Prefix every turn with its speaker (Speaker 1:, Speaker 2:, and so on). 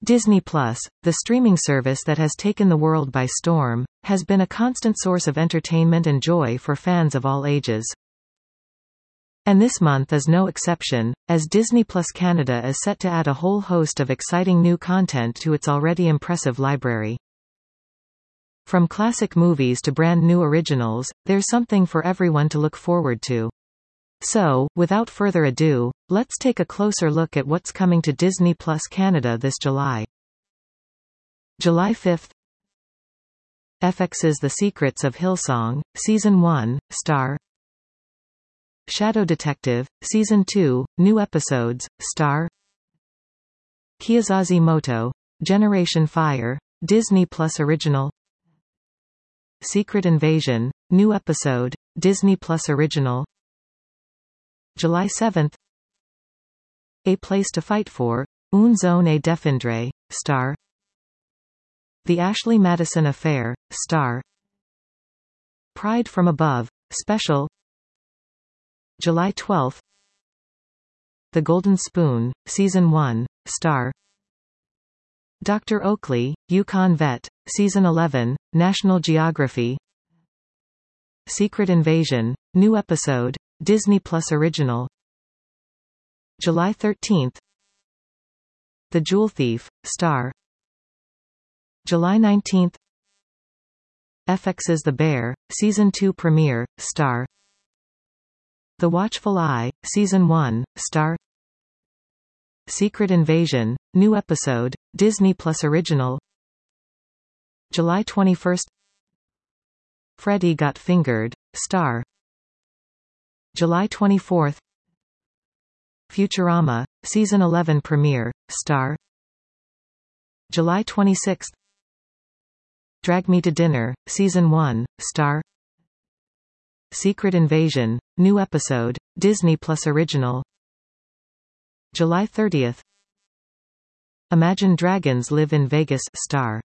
Speaker 1: Disney Plus, the streaming service that has taken the world by storm, has been a constant source of entertainment and joy for fans of all ages. And this month is no exception, as Disney Plus Canada is set to add a whole host of exciting new content to its already impressive library. From classic movies to brand new originals, there's something for everyone to look forward to. So, without further ado, let's take a closer look at what's coming to Disney Plus Canada this July. July 5th, FX's The Secrets of Hillsong, Season 1, star Shadow Detective, Season 2, new episodes, star Kiyosazi Moto, Generation Fire, Disney Plus Original Secret Invasion, new episode, Disney Plus Original July 7th, A Place to Fight For, Une Zone et Défendre, star The Ashley Madison Affair, star Pride from Above, special July 12th, The Golden Spoon, Season 1, star Dr. Oakley, Yukon Vet, Season 11, National Geography Secret Invasion, new episode, Disney Plus Original July 13th, The Jewel Thief, star July 19th, FX's The Bear, Season 2 premiere, star The Watchful Eye, Season 1, star Secret Invasion, new episode, Disney Plus Original July 21st, Freddy Got Fingered, star July 24th, Futurama, Season 11 premiere, star July 26th, Drag Me to Dinner, Season 1, star Secret Invasion, new episode, Disney Plus Original July 30th, Imagine Dragons Live in Vegas, star